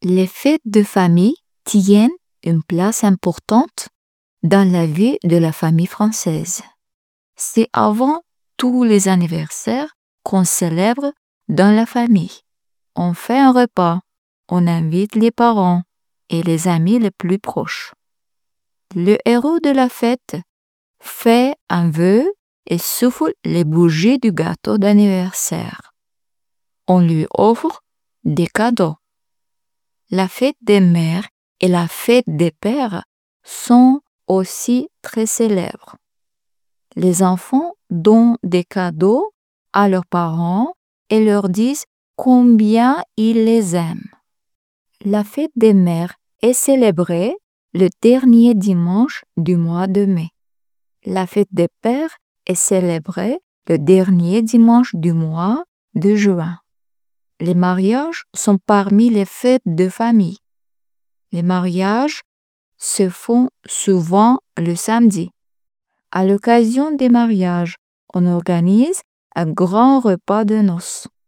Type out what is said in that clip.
Les fêtes de famille tiennent une place importante dans la vie de la famille française. C'est avant tous les anniversaires qu'on célèbre dans la famille. On fait un repas, on invite les parents et les amis les plus proches. Le héros de la fête fait un vœu et souffle les bougies du gâteau d'anniversaire. On lui offre des cadeaux. La fête des mères et la fête des pères sont aussi très célèbres. Les enfants donnent des cadeaux à leurs parents et leur disent combien ils les aiment. La fête des mères est célébrée le dernier dimanche du mois de mai. La fête des pères est célébrée le dernier dimanche du mois de juin. Les mariages sont parmi les fêtes de famille. Les mariages se font souvent le samedi. À l'occasion des mariages, on organise un grand repas de noces.